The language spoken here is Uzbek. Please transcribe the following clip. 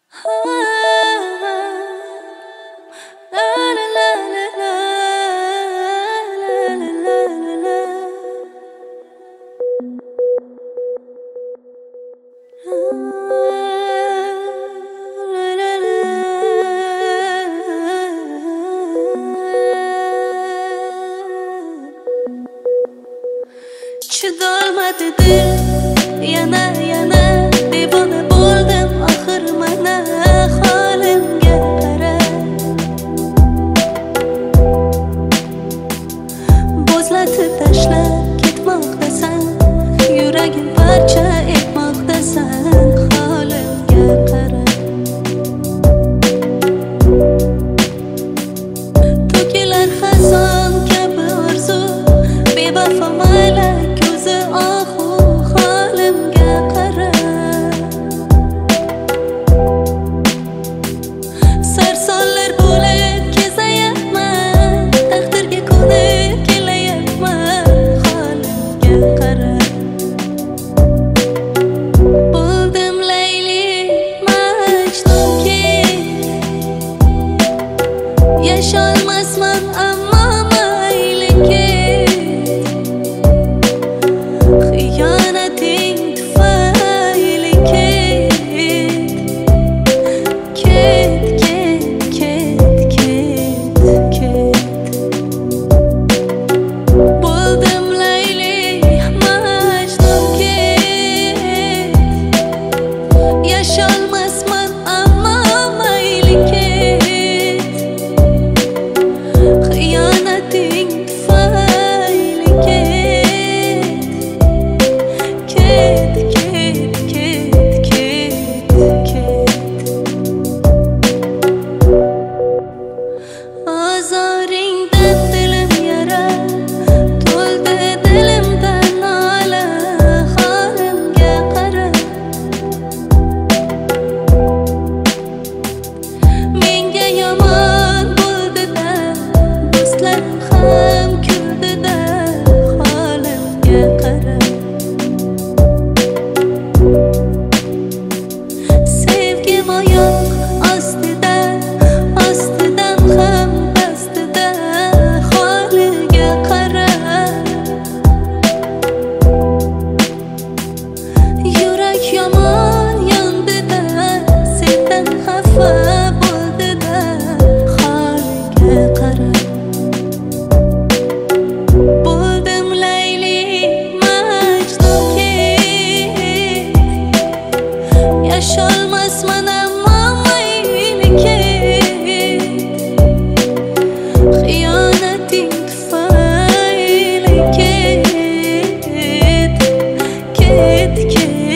Chidolmadi dil yana devona bo'ldim axir mana holimga qara. Bo'zlatib tashlab ketmoqdasan, yuragim parcha etmoqdasan, holimga qara. To'kilar xazon kabi orzu, bevafo mayli ko'zi ohu, holimga qara. Sarsonlar bo'lib kezayapman, taqdirga ko'nib kelayapman, holimga qara. Bo'ldim Layli Majnunki, yasholmasman ammo mayli ket. Xiyonating tufayli ket. Bo'ldim Layli Majnunki, yasholmasman ammo mayli ket. Xiyonating tufayli Ozoringdan dilim yara, to'ldi dilimda nola, holimga qara. Menga yomon bo'ldi-da, do'stlarim ham kuldi-da, holimga qara. Sevgim oyoq ostida, ostidan ham pastida, holiga qara. Yurak yomon yondida, sendan xafa bo'ldi-da, holiga qara. Bo'ldim Layli Majnunki, yasholmasman ammo mayli ket. Xiyonating tufayli ket.